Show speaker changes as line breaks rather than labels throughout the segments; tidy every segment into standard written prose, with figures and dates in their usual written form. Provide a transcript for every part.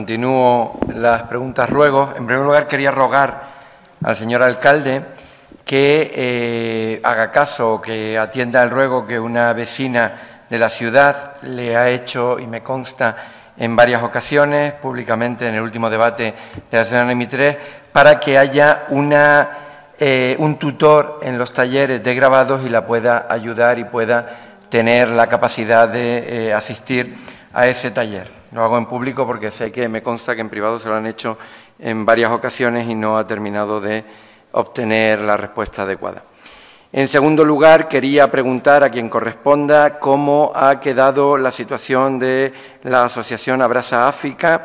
Continúo las preguntas ruegos. En primer lugar, quería rogar al señor alcalde que haga caso, que atienda el ruego que una vecina de la ciudad le ha hecho, y me consta, en varias ocasiones, públicamente en el último debate de la señora M3, para que haya un tutor en los talleres de grabados y la pueda ayudar y pueda tener la capacidad de asistir a ese taller. Lo hago en público porque sé que me consta que en privado se lo han hecho en varias ocasiones y no ha terminado de obtener la respuesta adecuada. En segundo lugar, quería preguntar a quien corresponda cómo ha quedado la situación de la asociación Abraza África,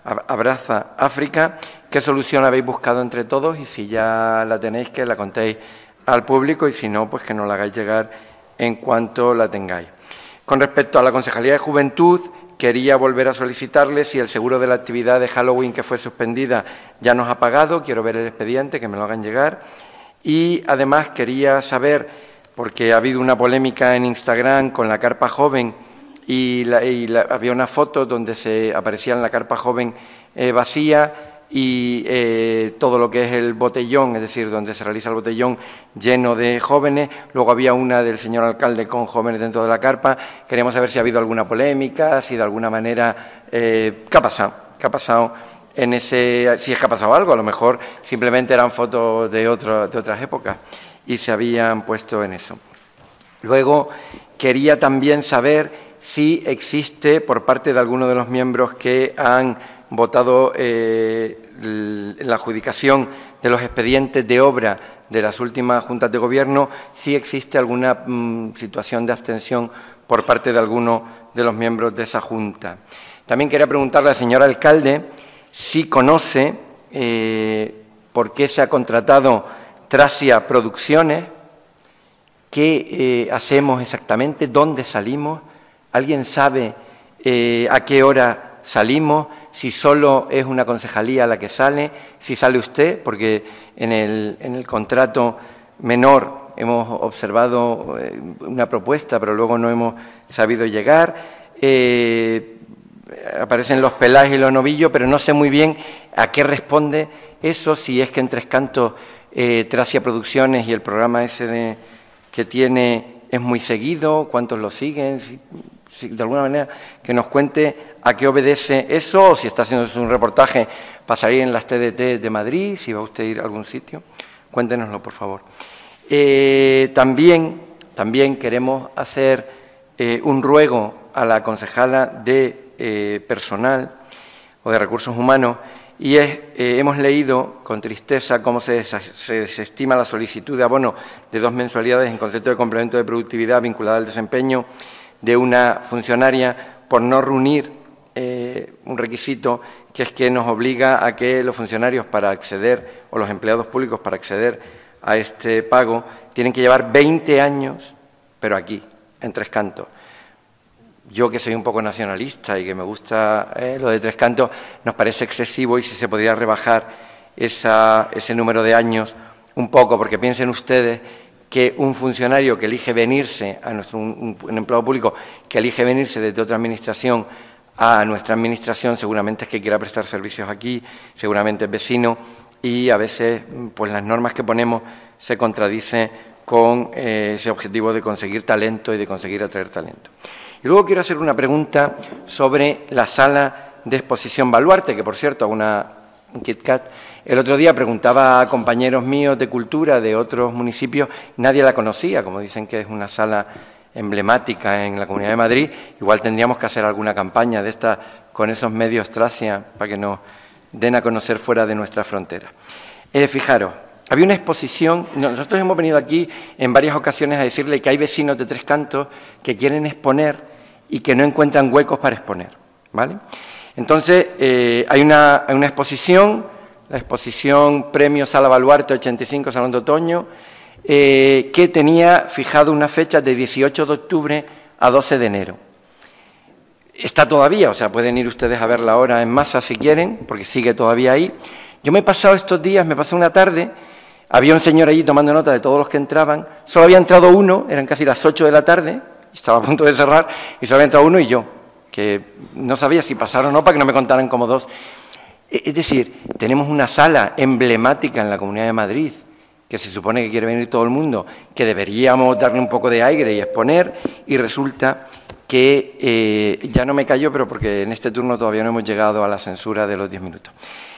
qué solución habéis buscado entre todos y si ya la tenéis, que la contéis al público y si no, pues que nos la hagáis llegar en cuanto la tengáis. Con respecto a la Concejalía de Juventud, quería volver a solicitarle si el seguro de la actividad de Halloween que fue suspendida ya nos ha pagado. Quiero ver el expediente, que me lo hagan llegar. Y además quería saber, porque ha habido una polémica en Instagram con la carpa joven y había una foto donde se aparecía en la carpa joven vacía y todo lo que es el botellón, es decir, donde se realiza el botellón lleno de jóvenes. Luego había una del señor alcalde con jóvenes dentro de la carpa. Queríamos saber si ha habido alguna polémica, si de alguna manera, ¿qué ha pasado? ¿Qué ha pasado en ese? Si es que ha pasado algo, a lo mejor simplemente eran fotos de otras épocas y se habían puesto en eso. Luego quería también saber si existe por parte de alguno de los miembros que han votado la adjudicación de los expedientes de obra de las últimas juntas de gobierno, si existe alguna situación de abstención por parte de alguno de los miembros de esa junta. También quería preguntarle al señor alcalde si conoce por qué se ha contratado Tracia Producciones, qué hacemos exactamente, dónde salimos, alguien sabe a qué hora salimos, si solo es una concejalía la que sale, si sale usted, porque en el contrato menor hemos observado una propuesta, pero luego no hemos sabido llegar. Aparecen los Peláez y los Novillo, pero no sé muy bien a qué responde eso, si es que en Tres Cantos Tracia Producciones y el programa ese que tiene es muy seguido, cuántos lo siguen, si de alguna manera que nos cuente a qué obedece eso, o si está haciendo un reportaje para salir en las TDT de Madrid, si va usted a ir a algún sitio, cuéntenoslo, por favor. También queremos hacer un ruego a la concejala de personal o de recursos humanos, y hemos leído con tristeza cómo se desestima la solicitud de abono de 2 mensualidades en concepto de complemento de productividad vinculada al desempeño de una funcionaria por no reunir un requisito, que es que nos obliga a que los funcionarios para acceder, o los empleados públicos para acceder a este pago, tienen que llevar 20 años, pero aquí, en Tres Cantos. Yo, que soy un poco nacionalista y que me gusta lo de Tres Cantos, nos parece excesivo, y si se podría rebajar ese número de años un poco, porque piensen ustedes que un funcionario que elige venirse, un empleado público que elige venirse desde otra administración a nuestra administración, seguramente es que quiera prestar servicios aquí, seguramente es vecino, y a veces pues las normas que ponemos se contradicen con ese objetivo de conseguir talento y de conseguir atraer talento. Y luego quiero hacer una pregunta sobre la sala de exposición Baluarte, que por cierto, hago un Kit Kat. El otro día preguntaba a compañeros míos de cultura de otros municipios, nadie la conocía, como dicen que es una sala emblemática en la Comunidad de Madrid. Igual tendríamos que hacer alguna campaña de esta con esos medios Tracia para que nos den a conocer fuera de nuestra frontera. Fijaros, había una exposición, nosotros hemos venido aquí en varias ocasiones a decirle que hay vecinos de Tres Cantos que quieren exponer y que no encuentran huecos para exponer, ¿vale? Entonces, hay una exposición, la exposición Premio Sala Baluarte 85 Salón de Otoño, que tenía fijado una fecha de 18 de octubre a 12 de enero. Está todavía, o sea, pueden ir ustedes a verla ahora en masa si quieren, porque sigue todavía ahí. Yo me he pasado estos días, me pasé una tarde, había un señor allí tomando nota de todos los que entraban, solo había entrado uno, eran casi las 8 de la tarde, estaba a punto de cerrar, y solo había entrado uno y yo, que no sabía si pasar o no para que no me contaran como dos. Es decir, tenemos una sala emblemática en la Comunidad de Madrid, que se supone que quiere venir todo el mundo, que deberíamos darle un poco de aire y exponer, y resulta que ya no me callo, pero porque en este turno todavía no hemos llegado a la censura de los 10 minutos.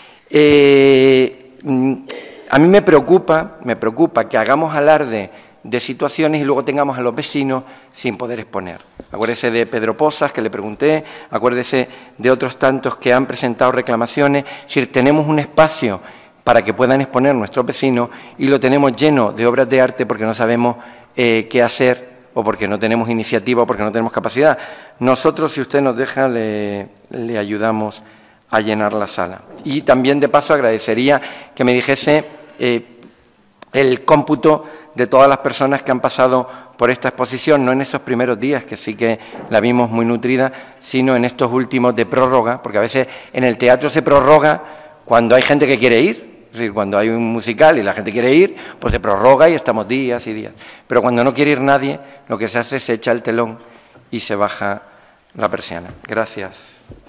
A mí me preocupa que hagamos alarde de situaciones y luego tengamos a los vecinos sin poder exponer. Acuérdese de Pedro Pozas, que le pregunté, acuérdese de otros tantos que han presentado reclamaciones. Es decir, tenemos un espacio para que puedan exponer nuestros vecinos y lo tenemos lleno de obras de arte porque no sabemos qué hacer o porque no tenemos iniciativa o porque no tenemos capacidad. Nosotros, si usted nos deja, le ayudamos a llenar la sala. Y también, de paso, agradecería que me dijese el cómputo de todas las personas que han pasado por esta exposición, no en esos primeros días, que sí que la vimos muy nutrida, sino en estos últimos de prórroga, porque a veces en el teatro se prorroga cuando hay gente que quiere ir. Es decir, cuando hay un musical y la gente quiere ir, pues se prorroga y estamos días y días. Pero cuando no quiere ir nadie, lo que se hace es se echa el telón y se baja la persiana. Gracias.